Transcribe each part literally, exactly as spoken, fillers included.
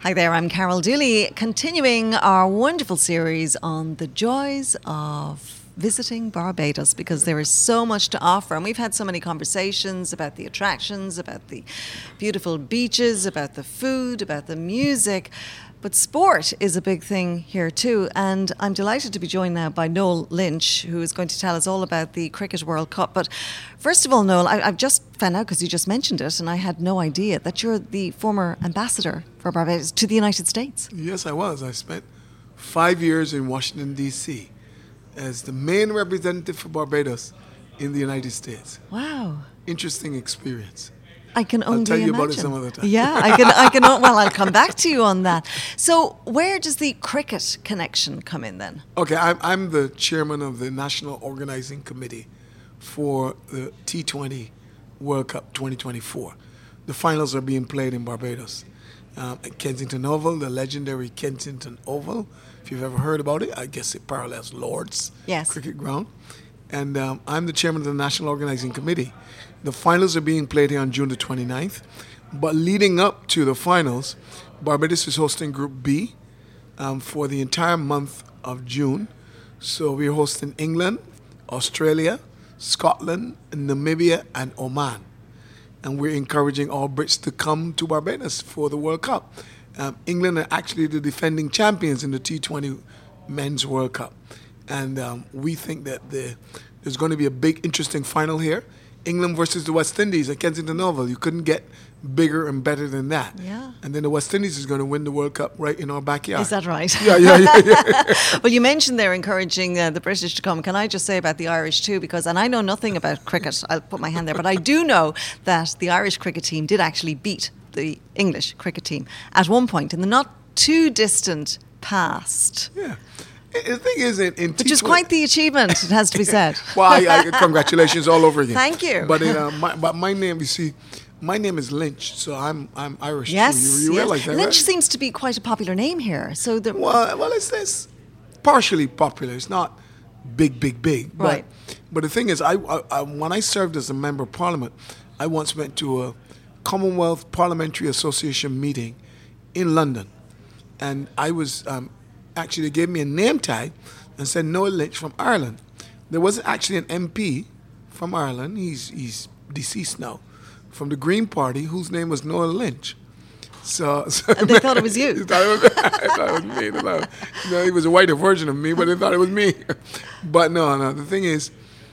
Hi there, I'm Carol Dooley, continuing our wonderful series on the joys of visiting Barbados, because there is so much to offer, and we've had so many conversations about the attractions, about the beautiful beaches, about the food, about the music. But sport is a big thing here too, and I'm delighted to be joined now by Noel Lynch, who is going to tell us all about the Cricket World Cup. But first of all, Noel, I, I've just found out, because you just mentioned it, and I had no idea, that you're the former ambassador for Barbados to the United States. Yes, I was. I spent five years in Washington, D C as the main representative for Barbados in the United States. Wow. Interesting experience. I can only I'll tell you imagine. about it some other time. Yeah, I can. I can. Well, I'll come back to you on that. So, where does the cricket connection come in then? Okay, I'm, I'm the chairman of the National Organizing Committee for the T twenty World Cup twenty twenty-four. The finals are being played in Barbados um, at Kensington Oval, the legendary Kensington Oval. If you've ever heard about it, I guess it parallels Lord's Yes. cricket ground. And um, I'm the chairman of the National Organizing Committee. The finals are being played here on June the twenty-ninth. But leading up to the finals, Barbados is hosting Group B um, for the entire month of June. So we're hosting England, Australia, Scotland, Namibia, and Oman. And we're encouraging all Brits to come to Barbados for the World Cup. Um, England are actually the defending champions in the T twenty Men's World Cup. And um, we think that the, there's going to be a big, interesting final here. England versus the West Indies at Kensington Oval. You couldn't get bigger and better than that. Yeah. And then the West Indies is going to win the World Cup right in our backyard. Is that right? Yeah, yeah, yeah. yeah. Well, you mentioned they're encouraging uh, the British to come. Can I just say about the Irish too? Because, and I know nothing about cricket. I'll put my hand there, but I do know that the Irish cricket team did actually beat the English cricket team at one point in the not too distant past. Yeah. The thing is, in, in Which is quite the achievement, it has to be said. Well, I, I, congratulations all over again. Thank you. But uh, my, but my name, you see, my name is Lynch, so I'm I'm Irish Yes, too. You, you yes. realize that, Lynch right? seems to be quite a popular name here. So the Well, well, it's, it's partially popular. It's not big, big, big. Right. But, but the thing is, I, I, I when I served as a member of Parliament, I once went to a Commonwealth Parliamentary Association meeting in London, and I was um, actually they gave me a name tag and said Noel Lynch from Ireland. There was actually an M P from Ireland. He's he's deceased now, from the Green Party, whose name was Noel Lynch. So, so and they thought it was you. They thought it was, I thought it was me. They thought, you know, he was a whiter version of me, but they thought it was me. But no, no. The thing is,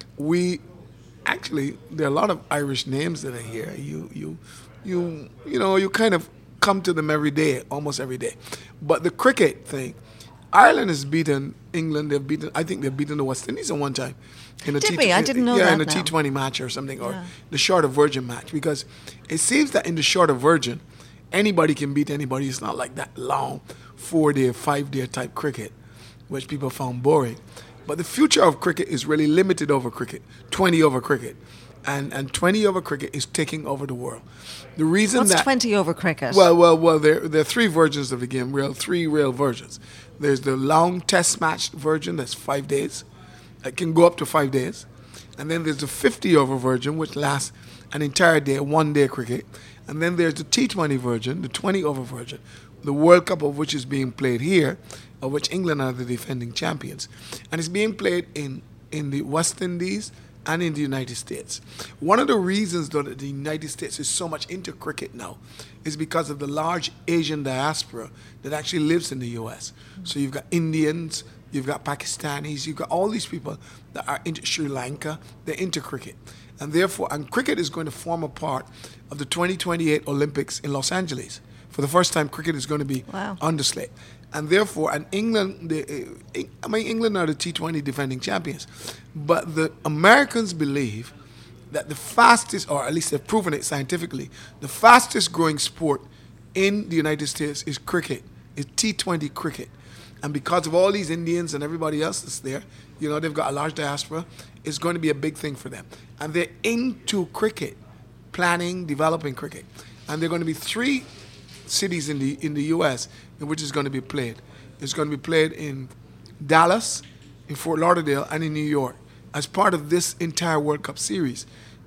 we actually there are a lot of Irish names that are here. You you you you know you kind of come to them every day, almost every day. But the cricket thing, Ireland has beaten England. They've beaten. I think they've beaten the West Indies at one time. In a Did T- we? I didn't know yeah, that in a now. T twenty match or something, or Yeah. the Shorter Virgin match, because it seems that in the Shorter Virgin, anybody can beat anybody. It's not like that long four-day, five-day type cricket, which people found boring. But the future of cricket is really limited over cricket, twenty over cricket, and and twenty over cricket is taking over the world. The reason What's that twenty over cricket? well, well, well, there there are three versions of the game, real three real versions. There's the long test match version that's five days. It can go up to five days. And then there's the fifty over version, which lasts an entire day, one day cricket. And then there's the T twenty version, the twenty over version, the World Cup of which is being played here, of which England are the defending champions. And it's being played in, in the West Indies and in the United States. One of the reasons, though, that the United States is so much into cricket now is because of the large Asian diaspora that actually lives in the U S. So you've got Indians, you've got Pakistanis, you've got all these people that are into Sri Lanka, they're into cricket. And therefore, and cricket is going to form a part of the twenty twenty-eight Olympics in Los Angeles. For the first time, cricket is going to be Wow. on the slate. And therefore, and England, the, uh, I mean, England are the T twenty defending champions. But the Americans believe that the fastest, or at least they've proven it scientifically, the fastest growing sport in the United States is cricket, is T twenty cricket. And because of all these Indians and everybody else that's there, you know, they've got a large diaspora, it's going to be a big thing for them. And they're into cricket, planning, developing cricket. And there are going to be three cities in the in the U S in which it's going to be played. It's going to be played in Dallas, in Fort Lauderdale, and in New York as part of this entire World Cup series.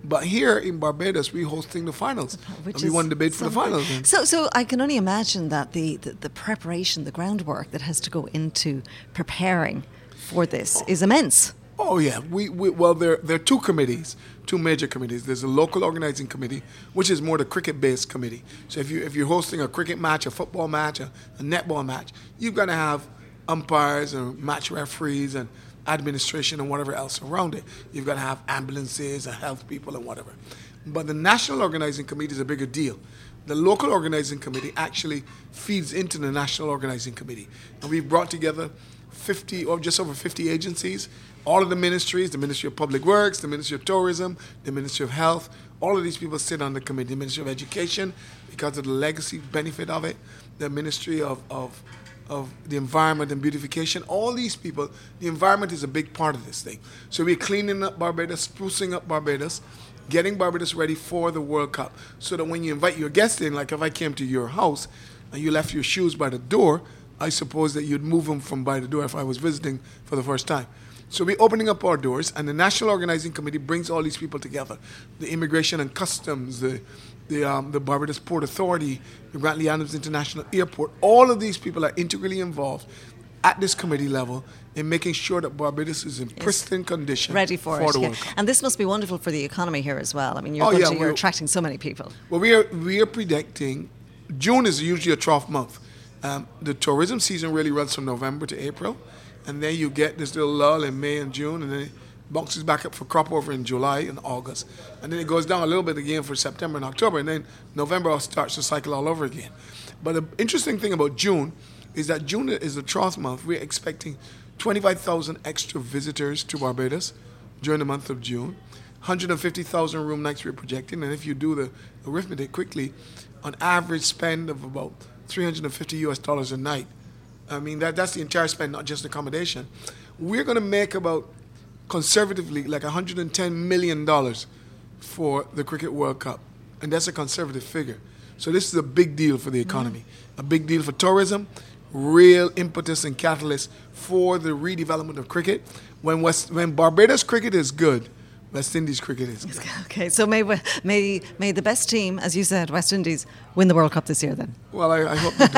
But here in Barbados, we're hosting the finals. Which and we is won the bid for the something. finals. So, so I can only imagine that the, the, the preparation, the groundwork that has to go into preparing for this is immense. Oh yeah, we, we well there there are two committees, two major committees. There's a local organizing committee, which is more the cricket-based committee. So if you if you're hosting a cricket match, a football match, a, a netball match, you've got to have umpires and match referees and administration and whatever else around it. You've got to have ambulances and health people and whatever. But the national organizing committee is a bigger deal. The local organizing committee actually feeds into the national organizing committee, and we've brought together fifty or just over fifty agencies. All of the ministries, the Ministry of Public Works, the Ministry of Tourism, the Ministry of Health, all of these people sit on the committee. The Ministry of Education, because of the legacy benefit of it, the Ministry of, of, of the Environment and Beautification, all these people, the environment is a big part of this thing. So we're cleaning up Barbados, sprucing up Barbados, getting Barbados ready for the World Cup, so that when you invite your guests in, like if I came to your house and you left your shoes by the door, I suppose that you'd move them from by the door if I was visiting for the first time. So we're opening up our doors, and the National Organizing Committee brings all these people together. The Immigration and Customs, the the, um, the Barbados Port Authority, the Grantley Adams International Airport, all of these people are integrally involved at this committee level in making sure that Barbados is in pristine condition ready for, for it. the Yeah. World Cup. And this must be wonderful for the economy here as well. I mean, you're, Oh, going yeah, to, you're we're- attracting so many people. Well, we are we are predicting June is usually a trough month. Um, the tourism season really runs from November to April, and then you get this little lull in May and June, and then it bounces back up for crop over in July and August, and then it goes down a little bit again for September and October, and then November starts to cycle all over again. But the interesting thing about June is that June is the trough month. We're expecting twenty-five thousand extra visitors to Barbados during the month of June. one hundred fifty thousand room nights we're projecting, and if you do the arithmetic quickly, on average spend of about three hundred fifty U S dollars a night. I mean, that that's the entire spend, not just accommodation. We're going to make about, conservatively, like one hundred ten million dollars for the Cricket World Cup, and that's a conservative figure. So this is a big deal for the economy, mm. a big deal for tourism, real impetus and catalyst for the redevelopment of cricket. When West, when Barbados cricket is good, West Indies cricket is good. Okay, so may, may, may the best team, as you said, West Indies, win the World Cup this year then. Well, I, I hope they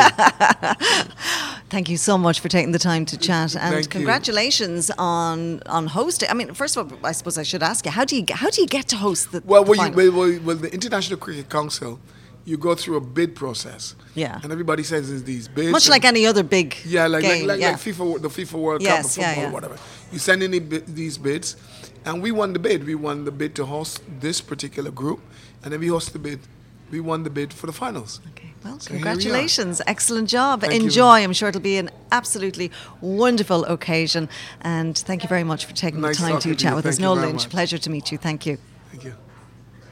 do. Thank you so much for taking the time to chat, and Thank congratulations you. on on hosting. I mean, first of all, I suppose I should ask you, how do you how do you get to host the? Well, the well, final? you, well, well, well, the International Cricket Council, you go through a bid process. Yeah. And everybody says there's these bids. Much like any other big yeah, like game. like, like, yeah. like FIFA, the FIFA World Yes, Cup of yeah, football yeah. or whatever. You send in the, bi- these bids, and we won the bid. We won the bid to host this particular group, and then we host the bid. We won the bid for the finals. Okay. Well, So here we are. congratulations. Excellent job. Thank you. Enjoy. I'm sure it'll be an absolutely wonderful occasion. And thank you very much for taking Nice the time talking to to chat you. with us. Thank you Noel very Lynch, much. pleasure to meet you. Thank you. Thank you.